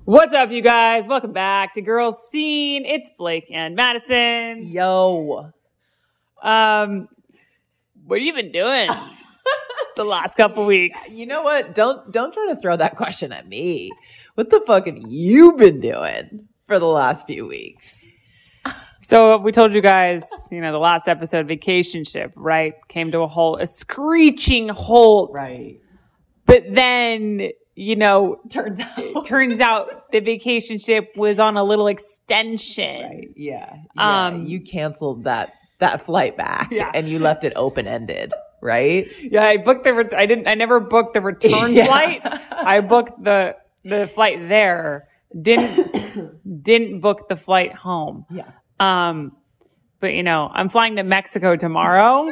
What's up, you guys? Welcome back to Girls Scene. It's Blake and Madison. Yo. What have you been doing the last couple weeks? You know what? Don't try to throw that question at me. What the fuck have you been doing for the last few weeks? So we told you guys, the last episode, Vacation Ship, right? Came to a screeching halt. Right. But then, Turns out the Vacation Ship was on a little extension. Right. Yeah. You canceled that flight back and you left it open-ended, right? Yeah, I booked I never booked the return flight. I booked the flight there. Didn't book the flight home. Yeah. But I'm flying to Mexico tomorrow.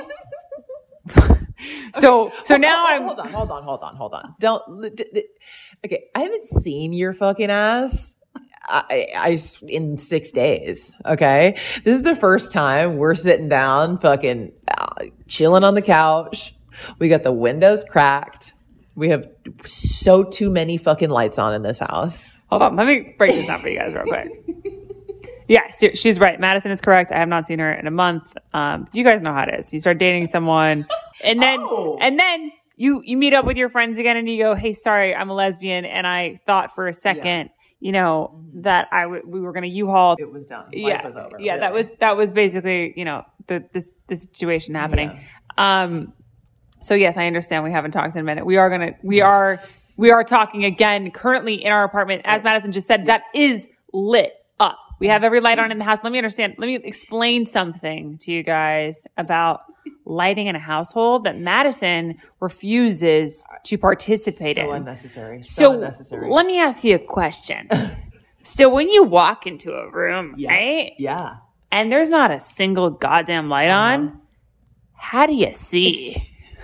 So now I'm Hold on. Okay, I haven't seen your fucking ass in 6 days. Okay, this is the first time we're sitting down, fucking chilling on the couch. We got the windows cracked. We have too many fucking lights on in this house. Hold on, let me break this down for you guys real quick. Yes, she's right. Madison is correct. I have not seen her in a month. You guys know how it is. You start dating someone, and then you meet up with your friends again, and you go, "Hey, sorry, I'm a lesbian," and I thought for a second, that we were going to U-Haul. It was done. Life was over. Yeah, really. that was basically the situation happening. Yeah. So yes, I understand we haven't talked in a minute. We are talking again currently in our apartment, as Madison just said. That is lit up. We have every light on in the house. Let me explain something to you guys about lighting in a household that Madison refuses to participate in. Unnecessary. So unnecessary. let me ask you a question. So when you walk into a room, right? Yeah. And there's not a single goddamn light on, how do you see?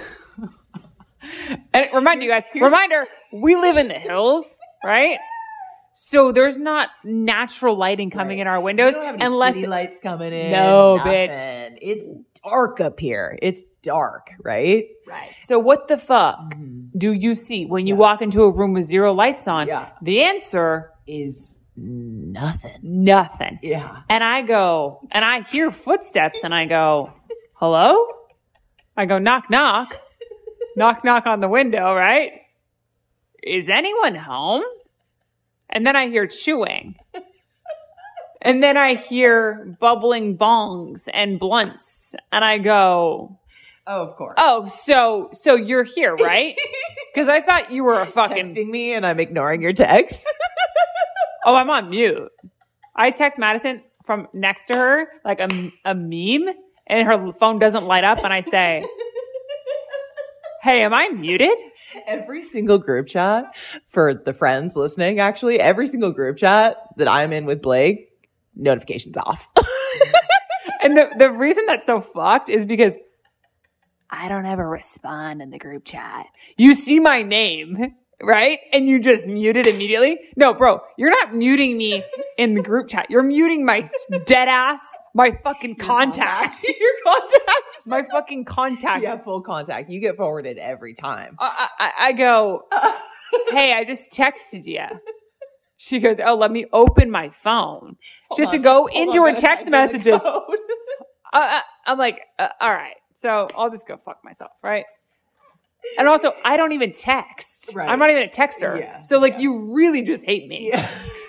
And reminder, we live in the hills, right? So there's not natural lighting coming in our windows unless city lights coming in. No, nothing. bitch. It's dark up here. It's dark, right? Right. So what the fuck do you see when you walk into a room with zero lights on? Yeah. The answer is nothing. Nothing. Yeah. And I hear footsteps and I go, hello? I go, knock, knock. Knock, knock on the window, right? Is anyone home? And then I hear chewing. And then I hear bubbling bongs and blunts. And I go, oh, of course. Oh, so you're here, right? Because I thought you were texting me and I'm ignoring your text. Oh, I'm on mute. I text Madison from next to her like a meme and her phone doesn't light up. And I say, hey, am I muted? Every single group chat for the friends listening, actually, every single group chat that I'm in with Blake, notifications off. And the reason that's so fucked is because I don't ever respond in the group chat. You see my name, right? And you just mute it immediately. No, bro, you're not muting me in the group chat. You're muting my dead ass, my fucking contact. Your contact. My fucking contact. Yeah, full contact. You get forwarded every time. I go, hey, I just texted you. She goes, oh, let me open my phone. She has to go into her text messages. I'm like, all right. So I'll just go fuck myself, right? And also, I don't even text. Right. I'm not even a texter. Yeah. So you really just hate me. Yeah.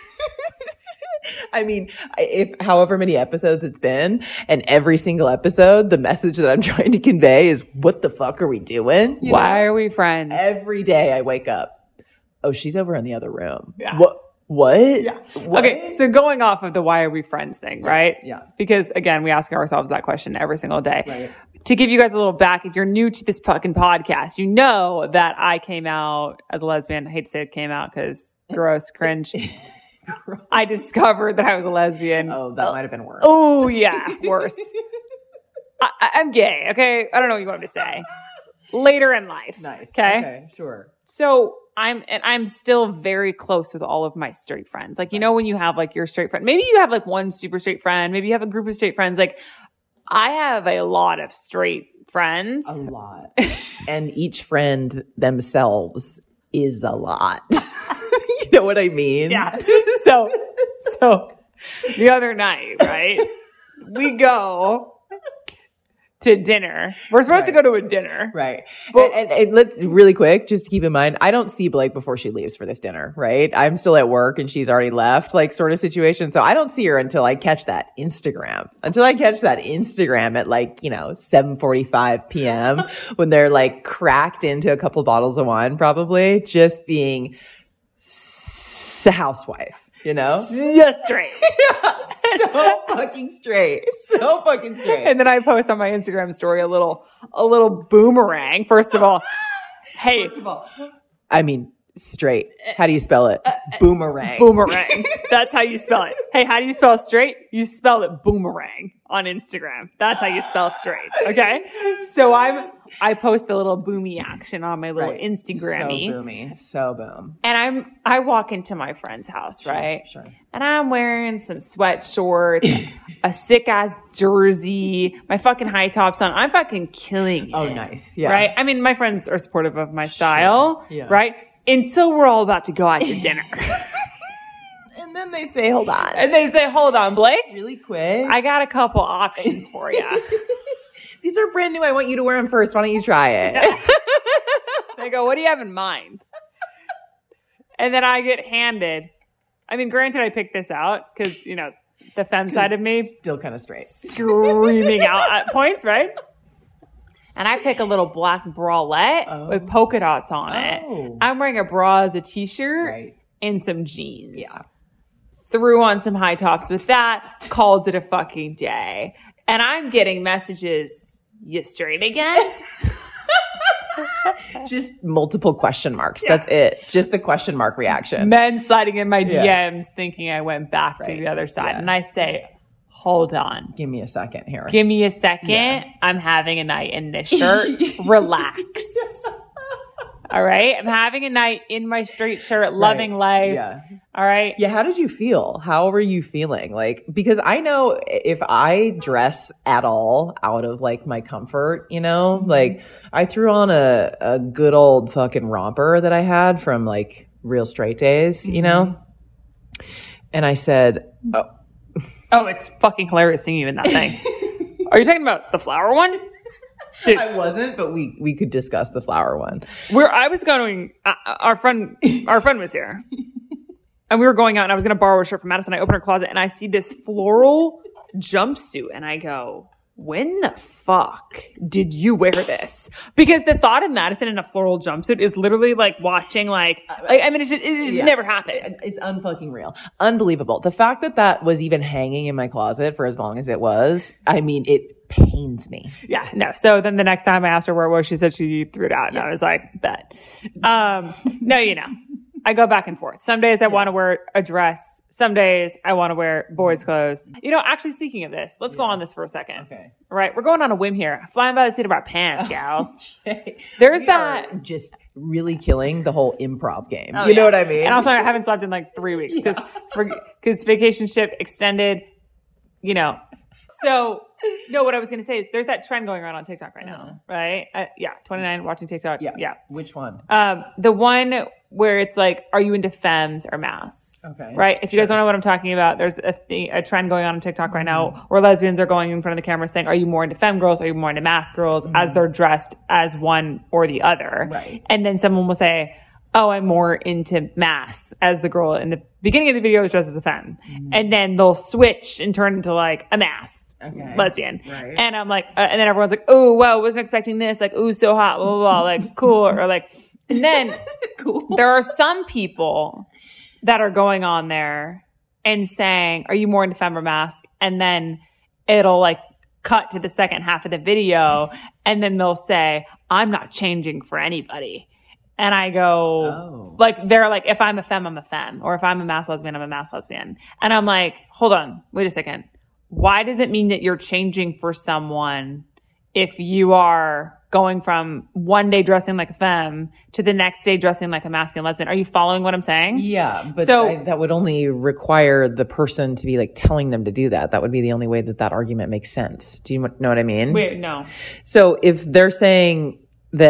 I mean, if however many episodes it's been, and every single episode, the message that I'm trying to convey is, what the fuck are we doing? Why are we friends? Every day I wake up, oh, she's over in the other room. Yeah. What? Yeah. What? Okay, so going off of the why are we friends thing, right? Yeah. Because, again, we ask ourselves that question every single day. Right. To give you guys a little back, if you're new to this fucking podcast, you know that I came out as a lesbian. I hate to say it came out because gross, cringe. I discovered that I was a lesbian. Oh, that might have been worse. Oh, yeah, worse. I'm gay, okay? I don't know what you want me to say. Later in life. Nice. Okay, sure. So I'm still very close with all of my straight friends. Like, when you have your straight friend, maybe you have one super straight friend, maybe you have a group of straight friends. I have a lot of straight friends. A lot. And each friend themselves is a lot. know what I mean? Yeah. So the other night, right? We go to dinner. We're supposed to go to a dinner. Right. And let really quick, just to keep in mind, I don't see Blake before she leaves for this dinner, right? I'm still at work and she's already left, like sort of situation. So I don't see her until I catch that Instagram. Until I catch that Instagram at like, 7:45 p.m. when they're like cracked into a couple bottles of wine, probably just being a housewife, Just straight. So fucking straight. So fucking straight. And then I post on my Instagram story a little boomerang. First of all, hey. First of all, I mean, straight. How do you spell it? Boomerang. Boomerang. That's how you spell it. Hey, how do you spell straight? You spell it boomerang on Instagram. That's how you spell straight. Okay. So I post a little boomy action on my little Instagram-y. So boomy. So boom. And I walk into my friend's house, right? Sure. And I'm wearing some sweatshorts, a sick ass jersey, my fucking high tops on. I'm fucking killing it. Oh, nice. Yeah. Right? I mean, my friends are supportive of my style. Yeah. Right? Until we're all about to go out to dinner. And then they say, hold on. And they say, hold on, Blake. Really quick. I got a couple options for you. These are brand new. I want you to wear them first. Why don't you try it? They go, what do you have in mind? And then I get handed. I mean, granted, I picked this out because, the femme side of me. Still kind of straight. Screaming out at points, right? And I pick a little black bralette with polka dots on it. I'm wearing a bra as a t-shirt and some jeans. Yeah. Threw on some high tops with that. Called it a fucking day. And I'm getting messages, you straight again? Just multiple question marks. Yeah. That's it. Just the question mark reaction. Men sliding in my DMs thinking I went back to the other side. Yeah. And I say, hold on. Give me a second here. Give me a second. Yeah. I'm having a night in this shirt. Relax. All right? I'm having a night in my straight shirt, loving life. Yeah. All right? Yeah, how did you feel? How were you feeling? Like, because I know if I dress at all out of like my comfort, like I threw on a good old fucking romper that I had from like Real Straight Days, and I said, Oh, it's fucking hilarious seeing you in that thing. Are you talking about the flower one? Dude. I wasn't, but we could discuss the flower one. I was going, our friend was here. And we were going out and I was going to borrow a shirt from Madison. I open her closet and I see this floral jumpsuit and I go, when the fuck did you wear this? Because the thought of Madison in a floral jumpsuit is literally like watching it just never happened. It's unfucking real. Unbelievable. The fact that was even hanging in my closet for as long as it was, I mean, it pains me. Yeah, no. So then the next time I asked her where it was, she said she threw it out and I was like, bet. No, I go back and forth. Some days I want to wear a dress. Some days I want to wear boys' clothes. Actually, speaking of this, let's go on this for a second. Okay. All right. We're going on a whim here. Flying by the seat of our pants, gals. Okay. There's that. Just really killing the whole improv game. You know what I mean? And also, I haven't slept in like 3 weeks because vacation ship extended, So, no, what I was going to say is there's that trend going around on TikTok right now, right? 29 watching TikTok. Yeah. Which one? The one where it's like, are you into femmes or masks? Okay. Right? If you guys don't know what I'm talking about, there's a trend going on TikTok right now where lesbians are going in front of the camera saying, are you more into femme girls? Or are you more into mask girls? As they're dressed as one or the other. Right. And then someone will say, oh, I'm more into masks, as the girl in the beginning of the video is dressed as a femme. And then they'll switch and turn into like a mask. Okay. Lesbian. Right. And I'm like, and then everyone's like, oh, wow, wasn't expecting this. Like, ooh, so hot, blah, blah, blah. Like, cool. Or like, and then there are some people that are going on there and saying, are you more into femme or mask? And then it'll like cut to the second half of the video. And then they'll say, I'm not changing for anybody. And I go, they're like, if I'm a femme, I'm a femme. Or if I'm a mask lesbian, I'm a mask lesbian. And I'm like, hold on, wait a second. Why does it mean that you're changing for someone if you are going from one day dressing like a femme to the next day dressing like a masculine lesbian? Are you following what I'm saying? Yeah, but that would only require the person to be like telling them to do that. That would be the only way that argument makes sense. Do you know what I mean? Wait, no. So if they're saying that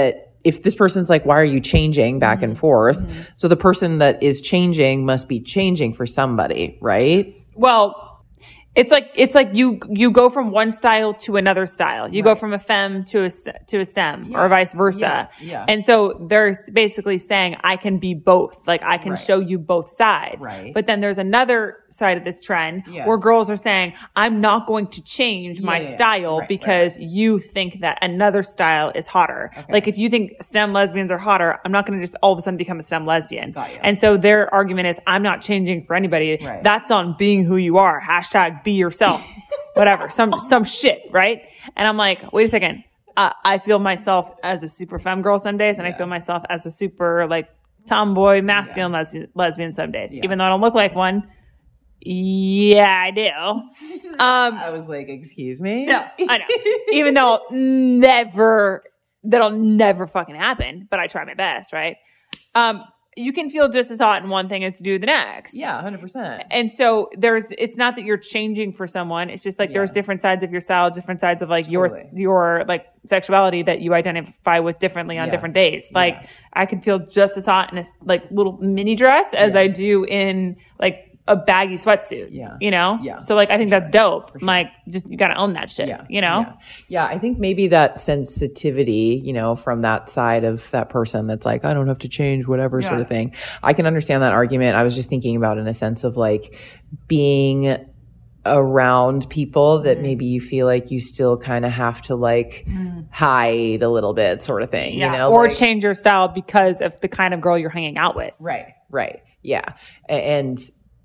if this person's like, why are you changing back and forth? So the person that is changing must be changing for somebody, right? Well, it's like you go from one style to another style. You go from a femme to a STEM or vice versa. Yeah. And so they're basically saying, I can be both. Like, I can show you both sides. Right. But then there's another side of this trend where girls are saying, I'm not going to change my style because you think that another style is hotter. Okay. Like, if you think STEM lesbians are hotter, I'm not going to just all of a sudden become a STEM lesbian. Got you. And so their argument is, I'm not changing for anybody. Right. That's on being who you are. Hashtag be yourself, whatever, some shit, right? And I'm like, wait a second. I feel myself as a super femme girl some days, and I feel myself as a super like tomboy masculine lesbian some days, even though I don't look like one. Yeah, I do. I was like, excuse me? No, I know. Even though that'll never fucking happen, but I try my best, right? You can feel just as hot in one thing as to do the next. Yeah, 100%. And so it's not that you're changing for someone. It's just like there's different sides of your style, different sides of like your like sexuality that you identify with differently on different days. Like I could feel just as hot in a like little mini dress as I do in like a baggy sweatsuit, you know? Yeah. So like, I think that's dope. Sure. Like, just, you gotta own that shit, you know? Yeah. I think maybe that sensitivity, you know, from that side of that person that's like, I don't have to change, whatever sort of thing. I can understand that argument. I was just thinking about in a sense of like being around people that maybe you feel like you still kind of have to like hide a little bit sort of thing, you know? Or like, change your style because of the kind of girl you're hanging out with. Right. Yeah. And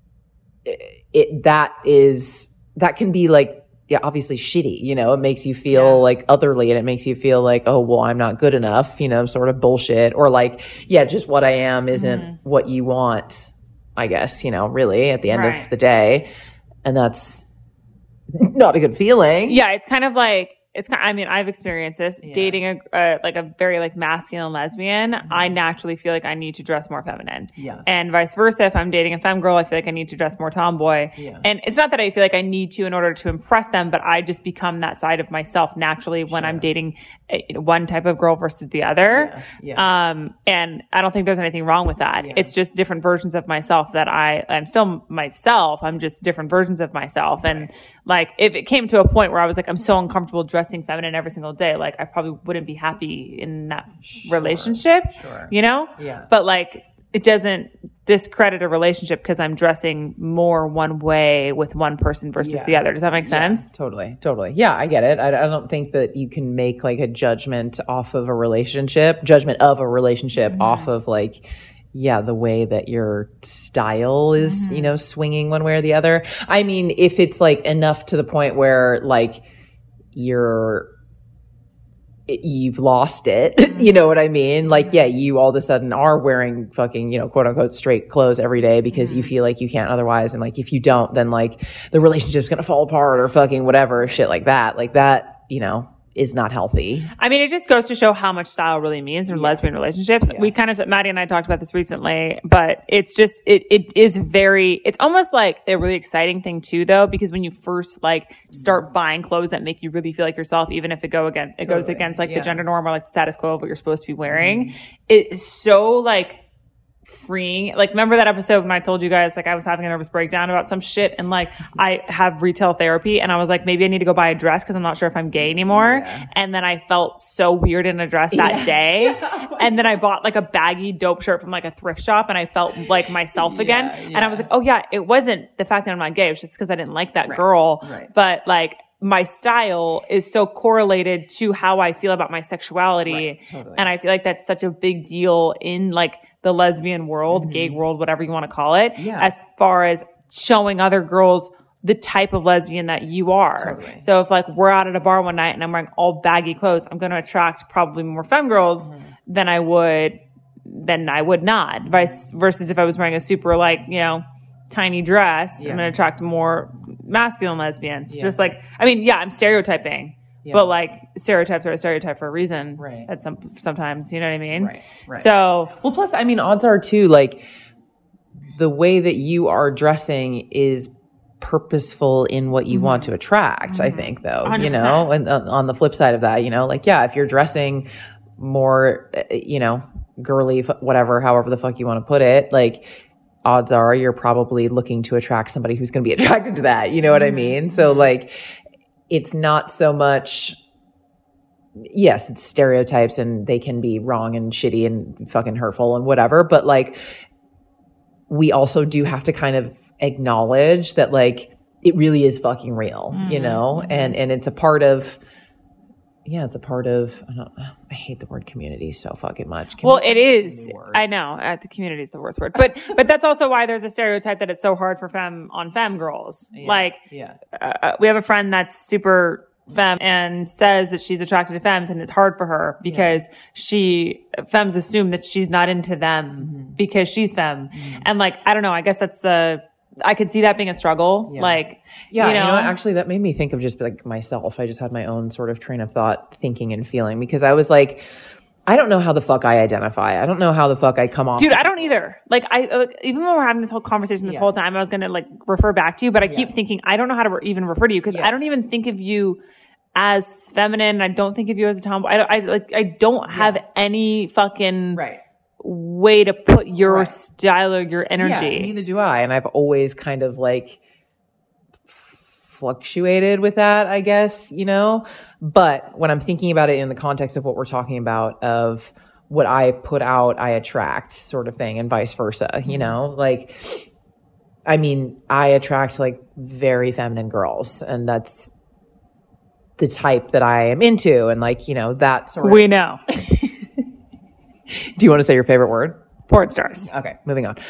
that can be like, obviously shitty, you know, it makes you feel like otherly, and it makes you feel like, oh, well, I'm not good enough, you know, sort of bullshit, or like, just what I am isn't what you want, I guess, you know, really at the end of the day. And that's not a good feeling. Yeah. It's kind of like, I mean, I've experienced this dating a very like masculine lesbian. I naturally feel like I need to dress more feminine, and vice versa. If I'm dating a femme girl, I feel like I need to dress more tomboy. And it's not that I feel like I need to in order to impress them, but I just become that side of myself naturally when I'm dating one type of girl versus the other. And I don't think there's anything wrong with that. It's just different versions of myself that I'm still myself. I'm just different versions of myself. And like, if it came to a point where I was like, I'm so uncomfortable dressing feminine every single day, like I probably wouldn't be happy in that relationship, you know? But like, it doesn't discredit a relationship because I'm dressing more one way with one person versus the other. Does that make sense? Totally. Yeah, I get it. I don't think that you can make like a judgment of a relationship off of like, the way that your style is, you know, swinging one way or the other. I mean, if it's like enough to the point where like you've lost it, you know what I mean? Like, you all of a sudden are wearing fucking, you know, quote unquote straight clothes every day because you feel like you can't otherwise. And like, if you don't, then like the relationship's going to fall apart or fucking whatever, shit like that, you know, is not healthy. I mean, it just goes to show how much style really means in lesbian relationships. We kind of, Maddie and I talked about this recently, but it's just, it's almost like a really exciting thing too, though, because when you first like start buying clothes that make you really feel like yourself, even if it goes against like the gender norm or like the status quo of what you're supposed to be wearing, it's so like freeing. Like, remember that episode when I told you guys like I was having a nervous breakdown about some shit, and like I have retail therapy, and I was like, maybe I need to go buy a dress because I'm not sure if I'm gay anymore. And then I felt so weird in a dress that day. And then I bought like a baggy dope shirt from like a thrift shop, and I felt like myself again. And I was like, oh yeah, it wasn't the fact that I'm not gay, it was just because I didn't like that girl. But like, my style is so correlated to how I feel about my sexuality. And I feel like that's such a big deal in like the lesbian world, gay world, whatever you want to call it, as far as showing other girls the type of lesbian that you are. So if like we're out at a bar one night and I'm wearing all baggy clothes, I'm going to attract probably more femme girls than I would not. Versus if I was wearing a super like, you know, tiny dress, I'm going to attract more masculine lesbians. Just like, I mean, I'm stereotyping, but like stereotypes are a stereotype for a reason. At sometimes, you know what I mean? So, well, plus, I mean, odds are too, like the way that you are dressing is purposeful in what you want to attract, I think, though, 100%. You know, and on the flip side of that, you know, like, if you're dressing more, girly, whatever, however the fuck you want to put it, like odds are you're probably looking to attract somebody who's going to be attracted to that. You know what I mean? So like, it's not so much, yes, it's stereotypes and they can be wrong and shitty and fucking hurtful and whatever. But like, we also do have to kind of acknowledge that like, it really is fucking real, and it's a part of, it's a part of, I hate the word community so fucking much. Well, it is. I know. The community is the worst word. But that's also why there's a stereotype that it's so hard for femme girls. Yeah. We have a friend that's super femme and says that she's attracted to femmes and it's hard for her because femmes assume that she's not into them because she's femme. And like, I don't know, I guess that's I could see that being a struggle. Yeah. Like, you know what? Actually, that made me think of just like myself. I just had my own sort of train of thought, thinking and feeling, because I was like, I don't know how the fuck I identify. I don't know how the fuck I come off. Dude, I don't either. Like, even when we're having this whole conversation this whole time, I was going to like refer back to you, but I keep thinking, I don't know how to even refer to you because I don't even think of you as feminine. I don't think of you as a tomboy. I don't have any fucking way to put your style or your energy. Yeah, neither do I. And I've always kind of like fluctuated with that, I guess, but when I'm thinking about it in the context of what we're talking about, of what I put out, I attract sort of thing, and vice versa, like, I mean, I attract like very feminine girls, and that's the type that I am into. And like, that sort of, we know. Do you want to say your favorite word? Porn stars. Okay, moving on.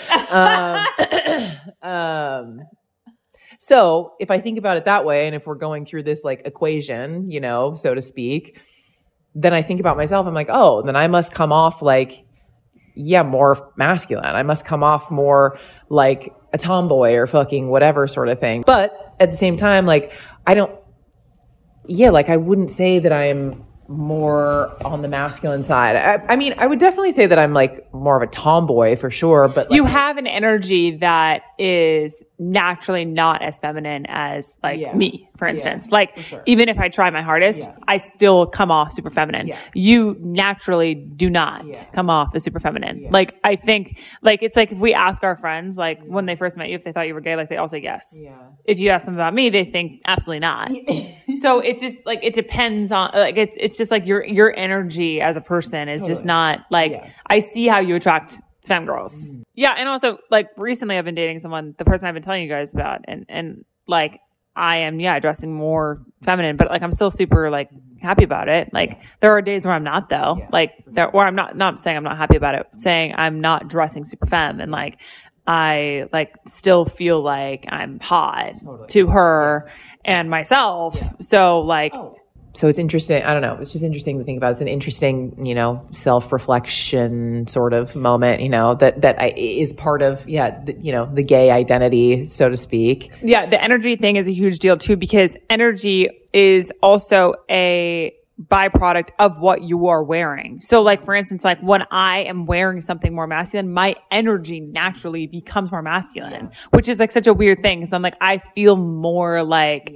So if I think about it that way, and if we're going through this like equation, so to speak, then I think about myself. I'm like, oh, then I must come off like, more masculine. I must come off more like a tomboy or fucking whatever sort of thing. But at the same time, like, I wouldn't say that I'm more on the masculine side. I mean, I would definitely say that I'm like more of a tomboy for sure, but like, you have an energy that is naturally not as feminine as like me, for instance. Like, sure. Even if I try my hardest, I still come off super feminine. Yeah. You naturally do not come off as super feminine. Yeah. Like, I think, like, it's like if we ask our friends, like, when they first met you, if they thought you were gay, like, they all say yes. Yeah. If you ask them about me, they think absolutely not. So it's just like, it depends on, like, it's just like your energy as a person is just not like, I see how you attract femme girls. Yeah. And also, like, recently I've been dating someone, the person I've been telling you guys about, and like, I am, dressing more feminine, but like, I'm still super like happy about it. Like, there are days where I'm not though, or I'm not saying I'm not happy about it, saying I'm not dressing super femme, and like, I like still feel like I'm hot to her and myself. So like, so it's interesting. I don't know. It's just interesting to think about. It's an interesting, self-reflection sort of moment, that is part of, the gay identity, so to speak. Yeah. The energy thing is a huge deal too, because energy is also a byproduct of what you are wearing. So like, for instance, like when I am wearing something more masculine, my energy naturally becomes more masculine, which is like such a weird thing. Cause I'm like, I feel more like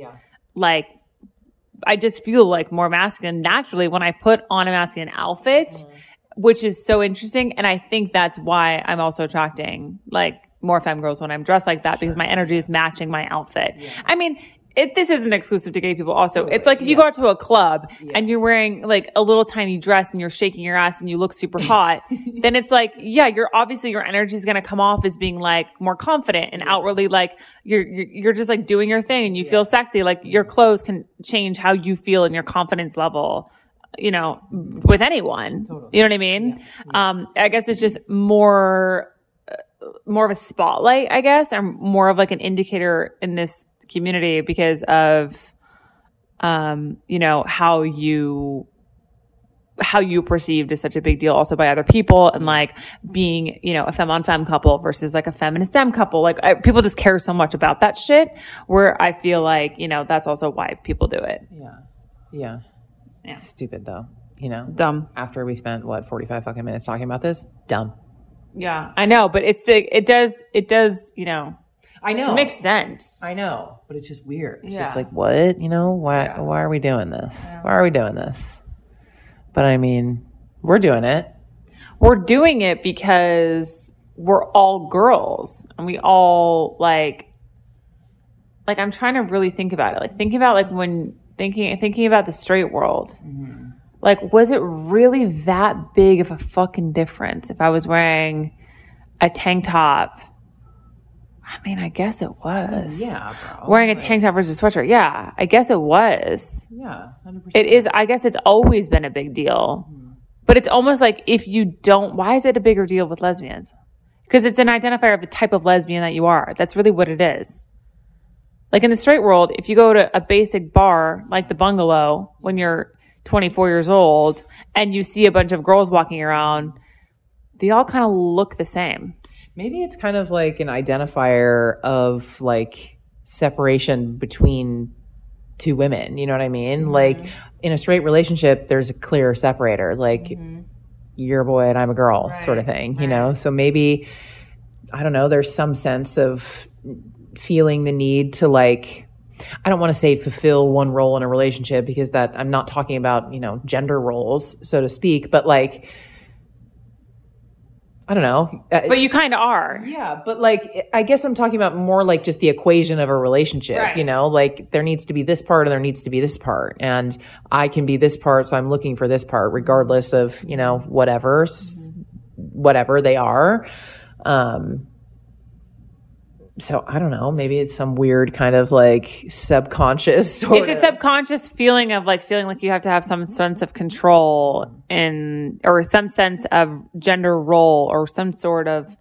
I just feel like more masculine naturally when I put on a masculine outfit, which is so interesting. And I think that's why I'm also attracting like more femme girls when I'm dressed like that, because my energy is matching my outfit. Yeah. I mean, this isn't exclusive to gay people also. It's like if you go out to a club and you're wearing like a little tiny dress and you're shaking your ass and you look super hot, then it's like, you're obviously your energy is going to come off as being like more confident and outwardly like you're just like doing your thing and you feel sexy. Like your clothes can change how you feel and your confidence level, with anyone. Totally. You know what I mean? Yeah. I guess it's just more of a spotlight, I guess, or more of like an indicator in this community because of how you perceived is such a big deal also by other people, and like being a femme on femme couple versus like a feminist dem couple, like people just care so much about that shit, where I feel like that's also why people do it. Yeah. Stupid though, dumb. After we spent 45 fucking minutes talking about this, dumb. Yeah, I know, but it does I know. It makes sense. I know, but it's just weird. It's just like, what? Why are we doing this? Yeah. Why are we doing this? But I mean, We're doing it. We're doing it because we're all girls and we all like I'm trying to really think about it. Like think about like when thinking about the straight world. Mm-hmm. Like was it really that big of a fucking difference if I was wearing a tank top? I mean, I guess it was. Yeah, bro. Wearing a tank top versus a sweatshirt. Yeah, I guess it was. Yeah, 100%. It is. I guess it's always been a big deal. Mm-hmm. But it's almost like if you don't, why is it a bigger deal with lesbians? Because it's an identifier of the type of lesbian that you are. That's really what it is. Like in the straight world, if you go to a basic bar like the Bungalow when you're 24 years old and you see a bunch of girls walking around, they all kind of look the same. Maybe it's kind of like an identifier of like separation between two women. You know what I mean? Mm-hmm. Like in a straight relationship, there's a clear separator. Like mm-hmm. you're a boy and I'm a girl, right, sort of thing, you know? So maybe, I don't know, there's some sense of feeling the need to like, I don't want to say fulfill one role in a relationship because that I'm not talking about, you know, gender roles, so to speak, but like, I don't know. But you kind of are. Yeah. But like, I guess I'm talking about more like just the equation of a relationship, right. You know, like there needs to be this part and there needs to be this part. And I can be this part. So I'm looking for this part regardless of, you know, whatever they are. So I don't know, maybe it's some weird kind of like subconscious It's a subconscious feeling of like feeling like you have to have some sense of control or some sense of gender role or some sort of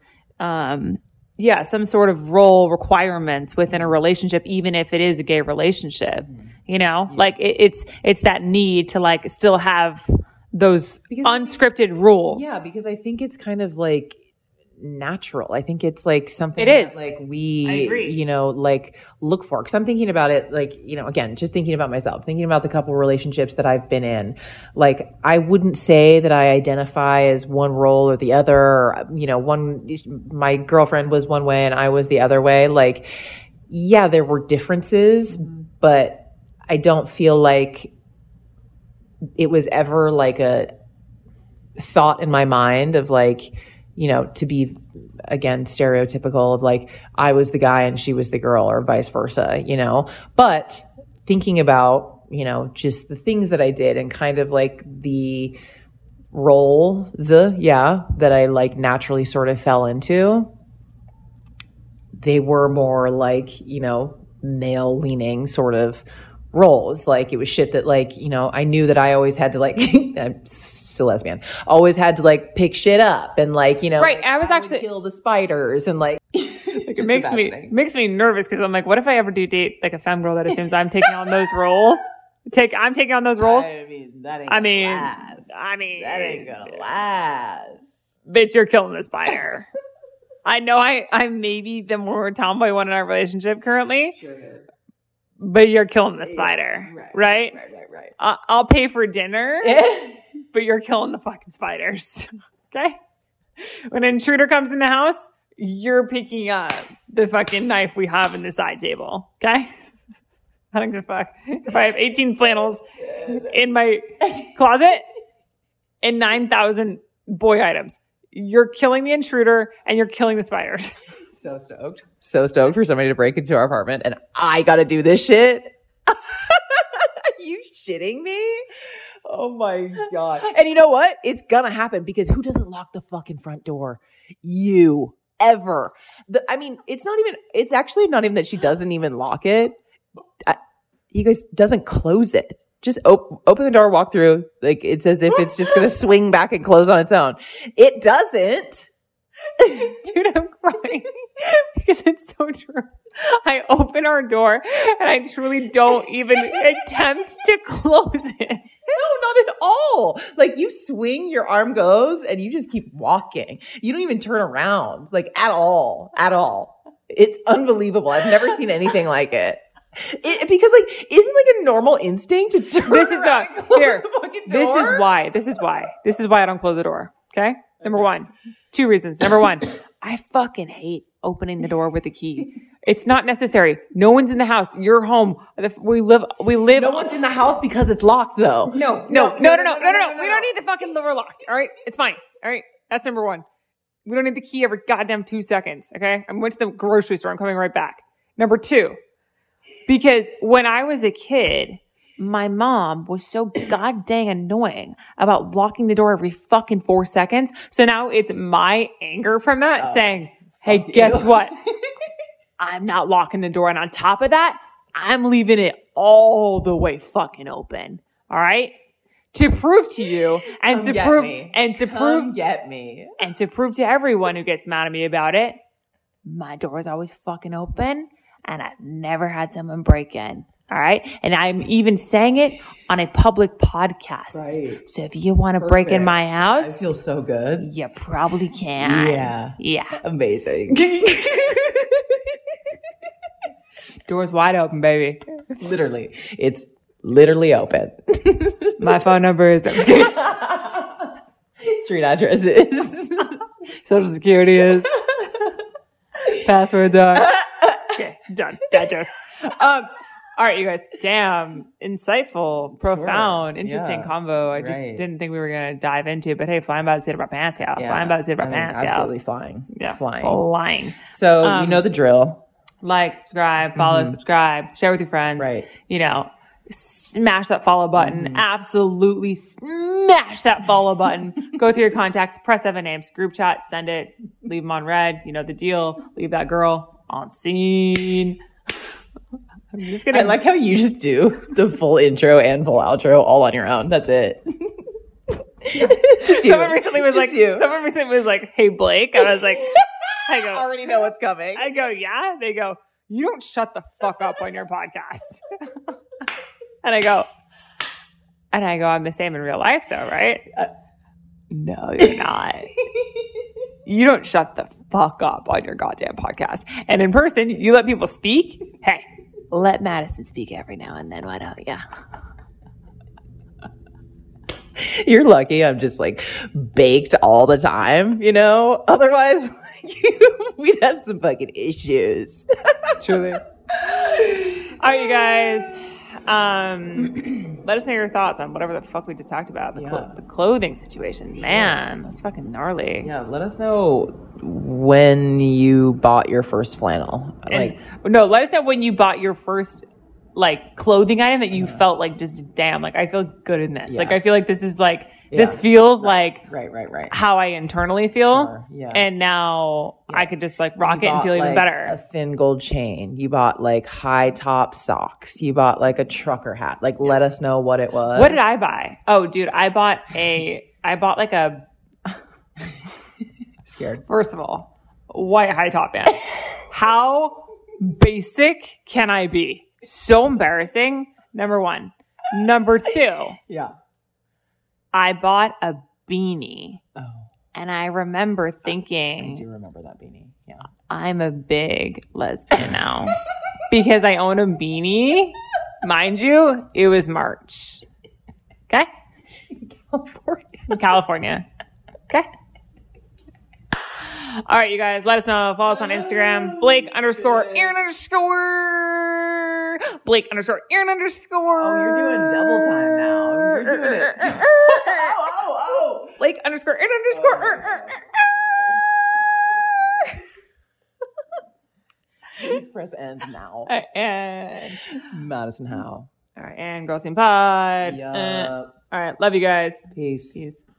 some sort of role requirements within a relationship, even if it is a gay relationship. You know? Yeah. Like it's that need to like still have those unscripted rules. Yeah, because I think it's kind of like natural. I think it's like something it is. That, like we, you know, like look for. Because I'm thinking about it, like, you know, again, just thinking about myself, thinking about the couple relationships that I've been in. Like, I wouldn't say that I identify as one role or the other. Or, you know, my girlfriend was one way and I was the other way. Like, yeah, there were differences, but I don't feel like it was ever like a thought in my mind of like, you know, to be, again, stereotypical of like, I was the guy and she was the girl or vice versa, you know, but thinking about, you know, just the things that I did and kind of like the roles, that I like naturally sort of fell into, they were more like, you know, male leaning sort of roles. Like it was shit that like, you know, I knew that I always had to like, I'm so lesbian, always had to like pick shit up and like, you know, right. I was actually kill the spiders and like, it makes me nervous because I'm like, what if I ever do date like a femme girl that assumes I'm taking on those roles? I'm taking on those roles. I mean, that ain't that ain't gonna last. Bitch, you're killing the spider. I know I'm maybe the more tomboy one in our relationship currently. Sure. But you're killing the spider, right? Right. I'll pay for dinner, but you're killing the fucking spiders, okay? When an intruder comes in the house, you're picking up the fucking knife we have in the side table, okay? I don't give a fuck. If I have 18 flannels in my closet and 9,000 boy items, you're killing the intruder and you're killing the spiders. So stoked for somebody to break into our apartment and I gotta do this shit. Are you shitting me? Oh my God. And you know what? It's gonna happen because who doesn't lock the fucking front door? You. Ever. It's actually not even that she doesn't even lock it. You guys doesn't close it. Just open the door, walk through. Like it's as if it's just gonna swing back and close on its own. It doesn't. Dude, I'm crying because it's so true. I open our door and I truly don't even attempt to close it. No, not at all. Like you swing, your arm goes and you just keep walking. You don't even turn around like at all. It's unbelievable. I've never seen anything like it. Because like, isn't like a normal instinct to turn around and close the fucking door? This is why I don't close the door. Okay. Number one, 2 reasons. Number one, I fucking hate opening the door with a key. It's not necessary. No one's in the house. You're home. We live. No one's in the house because it's locked, though. No. We don't need the fucking door locked. All right. It's fine. All right. That's number one. We don't need the key every goddamn 2 seconds. Okay. I went to the grocery store. I'm coming right back. Number two, because when I was a kid, my mom was so goddamn annoying about locking the door every fucking 4 seconds. So now it's my anger from that saying, hey, guess what? I'm not locking the door. And on top of that, I'm leaving it all the way fucking open. All right. To prove to you and to prove to everyone who gets mad at me about it, my door is always fucking open and I've never had someone break in. All right. And I'm even saying it on a public podcast. Right. So if you want to break in my house, I feel so good. You probably can. Yeah. Yeah. Amazing. Door's wide open, baby. Literally. It's literally open. My phone number is street address is. Social security is. Passwords are. Okay, done. Dad jokes. All right, you guys. Damn. Insightful, profound, interesting convo. I just didn't think we were going to dive into, but hey, flying by the seat of our pants, gal. Flying by the seat of our pants, gal. Absolutely flying. Yeah. Flying. So, you know the drill. Like, subscribe, follow, subscribe, share with your friends. Right. You know, smash that follow button. Absolutely smash that follow button. Go through your contacts, press 7 names, group chat, send it, leave them on red. You know the deal. Leave that girl on scene. I'm just gonna. I like how you just do the full intro and full outro all on your own. That's it. Just you. Someone recently was like, hey, Blake. And I was like, I go, already know what's coming. I go, yeah. They go, you don't shut the fuck up on your podcast. And I go, I'm the same in real life though, right? No, you're not. You don't shut the fuck up on your goddamn podcast. And in person, you let people speak. Hey, let Madison speak every now and then. Why don't you? You're lucky I'm just like baked all the time, you know? Otherwise, we'd have some fucking issues. Truly. All right, you guys. Let us know your thoughts on whatever the fuck we just talked about. The clothing situation. Man, that's fucking gnarly. Yeah, let us know when you bought your first flannel. Let us know when you bought your first like clothing item that you felt like just damn, like I feel good in this. Like I feel like this is like this feels like right how I internally feel. Sure. Yeah. And now I could just like rock it and feel even better. A thin gold chain. You bought like high top socks. You bought like a trucker hat. Like let us know what it was. What did I buy? Oh, dude, I bought like a scared. First of all, white high top pants. How basic can I be? So embarrassing. Number one. Number two. Yeah. I bought a beanie. Oh. And I remember thinking. I do remember that beanie. Yeah. I'm a big lesbian now. Because I own a beanie. Mind you, it was March. Okay? In California. Okay? All right, you guys, let us know. Follow us on Instagram. Blake_Aaron_. Blake_Aaron_. Oh, you're doing double time now. You're doing it. Oh. Blake_Aaron_. Please press end now. And Madison Howe. All right, and Girls Team Pod. Yeah. All right, love you guys. Peace. Peace.